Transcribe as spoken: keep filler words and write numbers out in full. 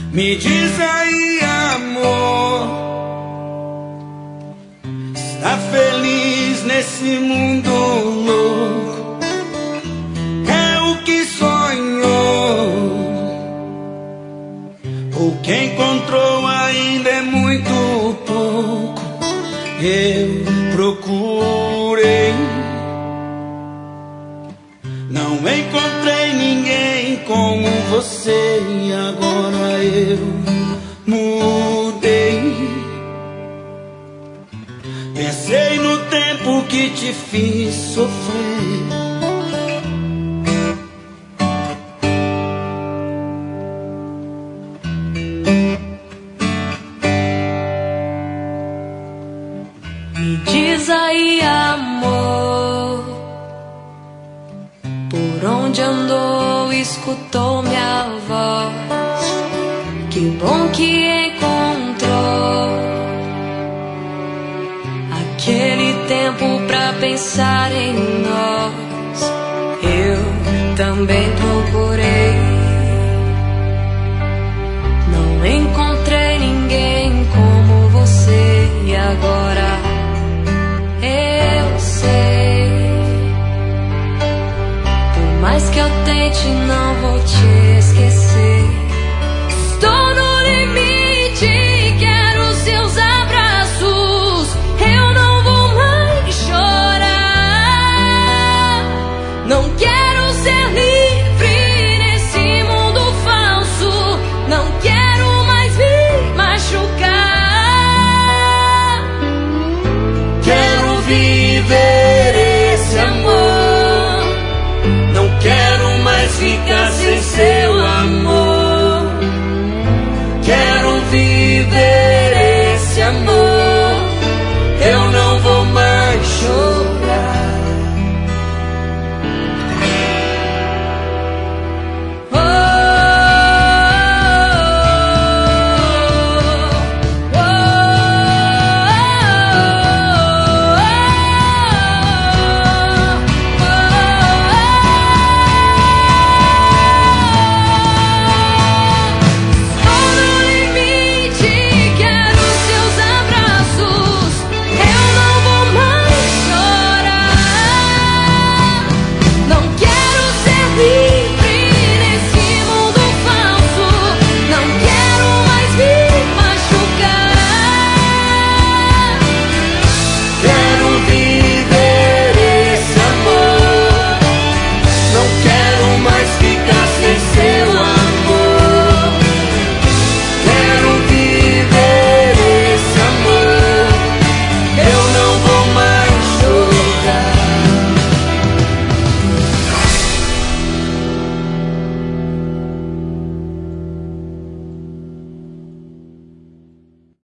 Me diz aí, amor, está feliz nesse mundo louco? É o que sonhou? O que encontrou ainda é muito pouco. Eu procurei, não encontrei ninguém como você, e agora eu mudei. Pensei no tempo que te fiz sofrer. Me diz aí, amor, por onde andou, escutou minha voz. Que bom que encontrou aquele tempo pra pensar em nós. Eu também procurei.